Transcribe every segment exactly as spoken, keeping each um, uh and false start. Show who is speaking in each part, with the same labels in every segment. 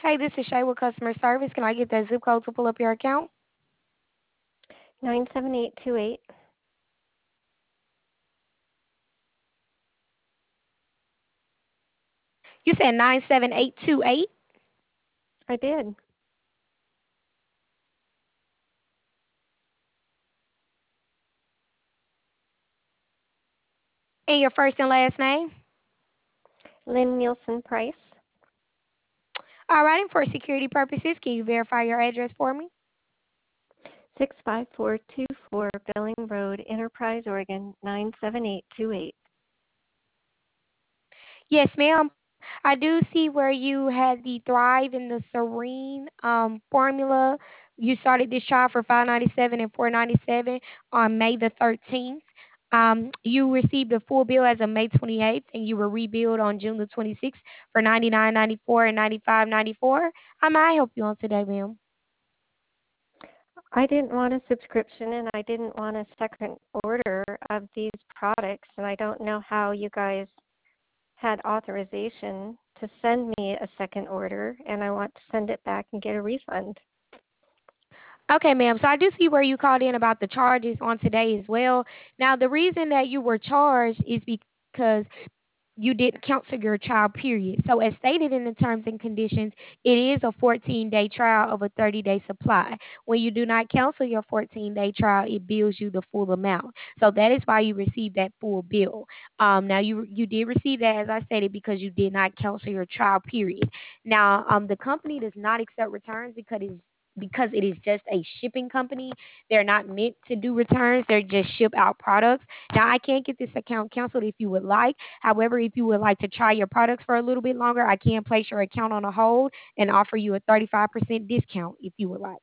Speaker 1: Hey, this is Shay with customer service. Can I get that zip code to pull up your account?
Speaker 2: nine seven eight two eight.
Speaker 1: You said nine seven eight two eight,
Speaker 2: I did.
Speaker 1: and your first and last name.
Speaker 2: Lynn Nielsen Price.
Speaker 1: All right, and for security purposes, can you verify your address for me?
Speaker 2: six five four two four Billing Road, Enterprise, Oregon nine seven eight two eight.
Speaker 1: Yes, ma'am. I do see where you had the Thrive and the Serene um, formula. You started this trial for five ninety seven and four ninety seven on May the thirteenth. Um, you received a full bill as of May twenty eighth, and you were rebilled on June the twenty sixth for ninety nine ninety four and ninety five ninety four. How may I help you on today, ma'am?
Speaker 2: I didn't want a subscription and I didn't want a second order of these products, and I don't know how you guys had authorization to send me a second order, and I want to send it back and get a refund.
Speaker 1: Okay, ma'am. So I do see where you called in about the charges on today as well. Now, the reason that you were charged is because you didn't cancel your trial period. So, as stated in the terms and conditions, it is a fourteen day trial of a thirty day supply. When you do not cancel your fourteen day trial, it bills you the full amount. So, that is why you received that full bill. Um, now, you you did receive that, as I stated, because you did not cancel your trial period. Now, um, the company does not accept returns because it's because it is just a shipping company. They're not meant to do returns. They're just ship out products. Now, I can get this account canceled if you would like. However, if you would like to try your products for a little bit longer, I can place your account on a hold and offer you a thirty-five percent discount if you would like.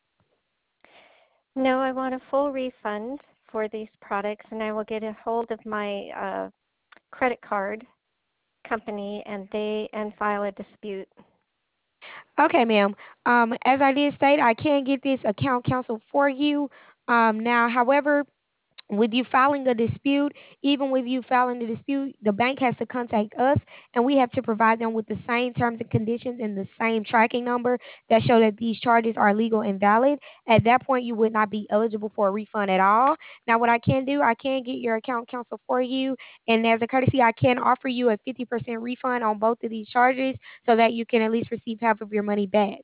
Speaker 2: No, I want a full refund for these products, and I will get a hold of my uh, credit card company and they and file a dispute.
Speaker 1: Okay, ma'am. Um, as I did state, I can get this account canceled for you. Um, now, however, with you filing a dispute, even with you filing the dispute, the bank has to contact us and we have to provide them with the same terms and conditions and the same tracking number that show that these charges are legal and valid. At that point, you would not be eligible for a refund at all. Now, what I can do, I can get your account canceled for you. And as a courtesy, I can offer you a fifty percent refund on both of these charges so that you can at least receive half of your money back.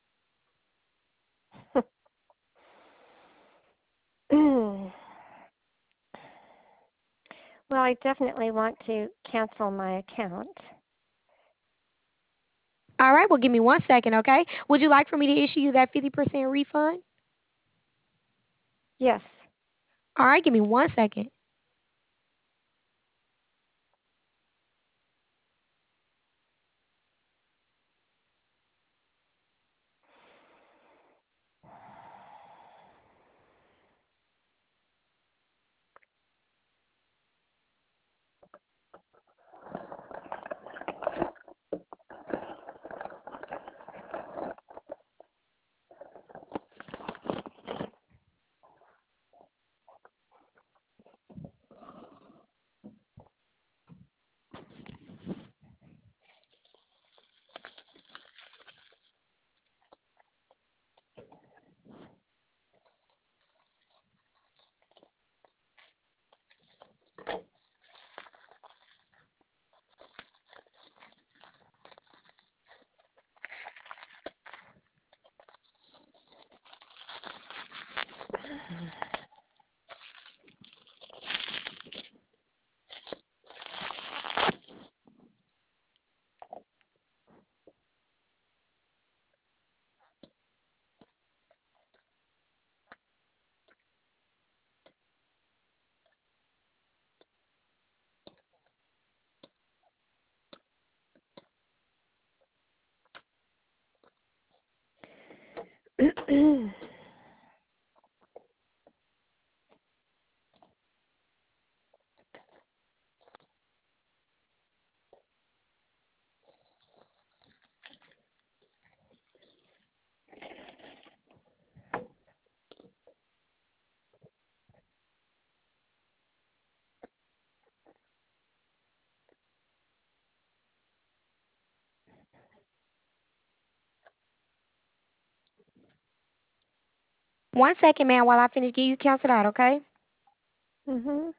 Speaker 2: Well, I definitely want to cancel my account.
Speaker 1: All right, well, give me one second, okay? Would you like for me to issue you that fifty percent refund?
Speaker 2: Yes.
Speaker 1: All right, give me one second. One second, ma'am, while I finish getting you canceled out, okay?
Speaker 2: Mhm.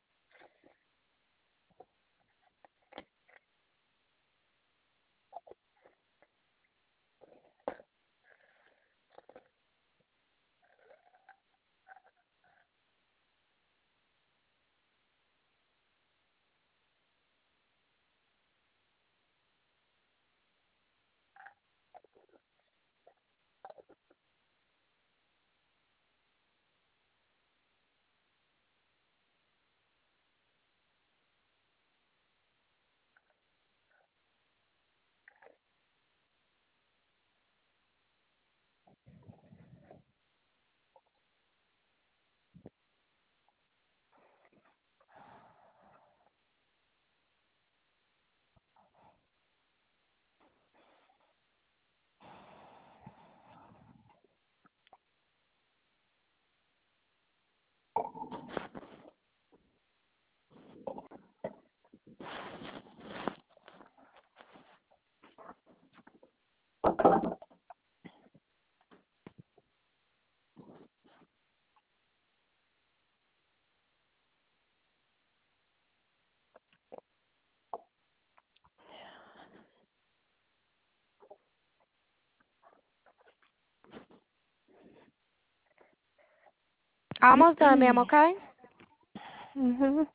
Speaker 1: Almost done, ma'am, okay?
Speaker 2: Mhm.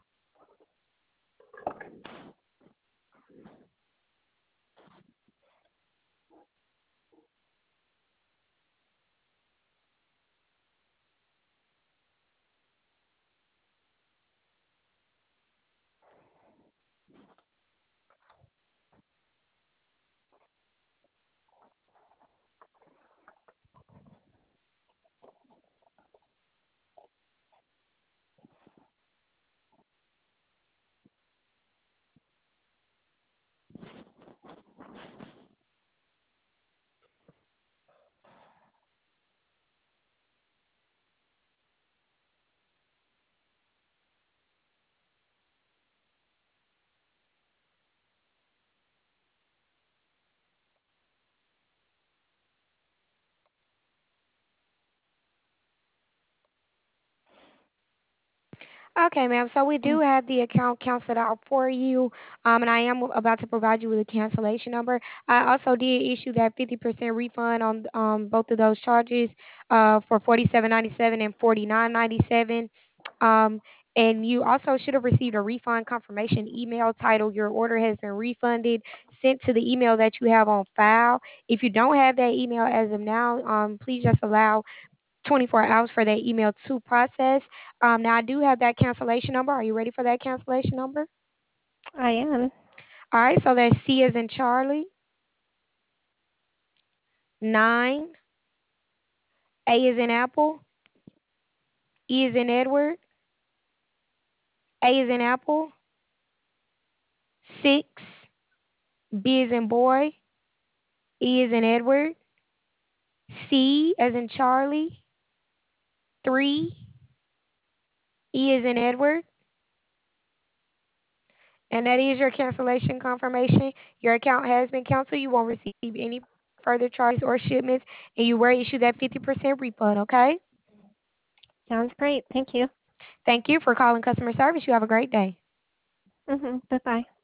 Speaker 1: Okay, ma'am. So we do
Speaker 2: Mm.
Speaker 1: have the account canceled out for you, um, and I am about to provide you with a cancellation number. I also did issue that fifty percent refund on um, both of those charges uh, for forty-seven ninety-seven and forty-nine ninety-seven. Um, and you also should have received a refund confirmation email titled "Your order has been refunded," sent to the email that you have on file. If you don't have that email as of now, um, please just allow twenty-four hours for that email to process. Um, now, I do have that cancellation number. Are you ready for that cancellation number?
Speaker 2: I am.
Speaker 1: All right, so that's C as in Charlie, nine, A as in Apple, E as in Edward, A as in Apple, six, B as in boy, E as in Edward, C as in Charlie, three, E as in Edward, and that is your cancellation confirmation. Your account has been canceled. You won't receive any further charges or shipments, and you were issued that fifty percent refund, okay?
Speaker 2: Sounds great. Thank you.
Speaker 1: Thank you for calling customer service. You have a great day.
Speaker 2: Mhm. Bye bye.